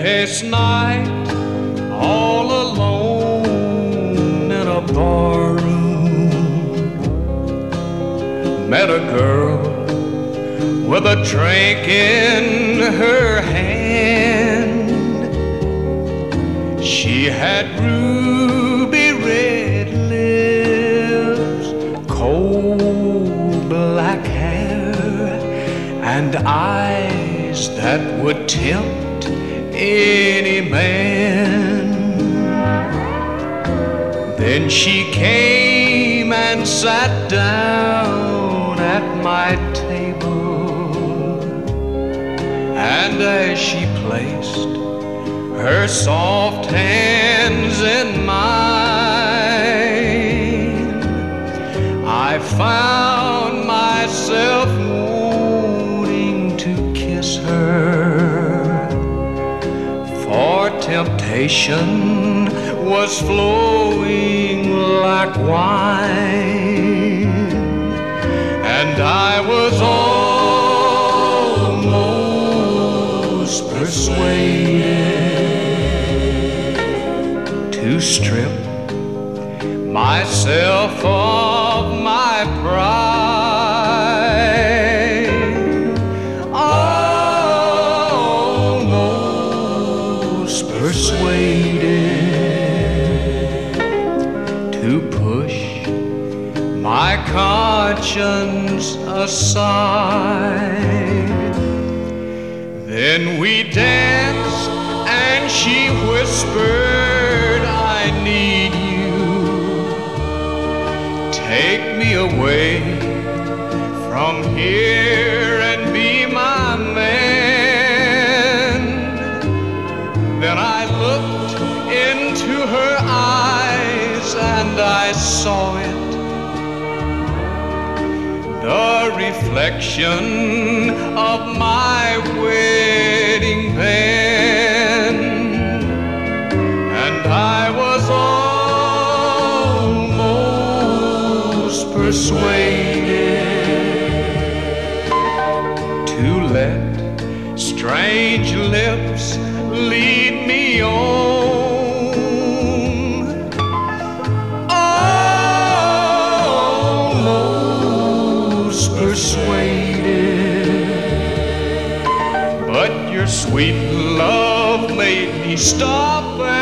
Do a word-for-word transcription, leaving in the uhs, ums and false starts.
Last night, all alone in a barroom, met a girl with a drink in her hand. She had ruby red lips, coal black hair, and eyes that would tempt any man. Then she came and sat down at my table, and as she placed her soft hands in mine, I found myself wanting to kiss her, for temptation was flowing like wine, and I was almost persuaded to strip myself of my pride. Almost persuaded to push my conscience aside. Then we danced and she whispered, I need you. Take me away from here and be my man. Then I looked into her eyes and I saw it, the reflection of my wedding band, and I was almost persuaded to let strange lips lead me on. Persuaded, but your sweet love made me stop.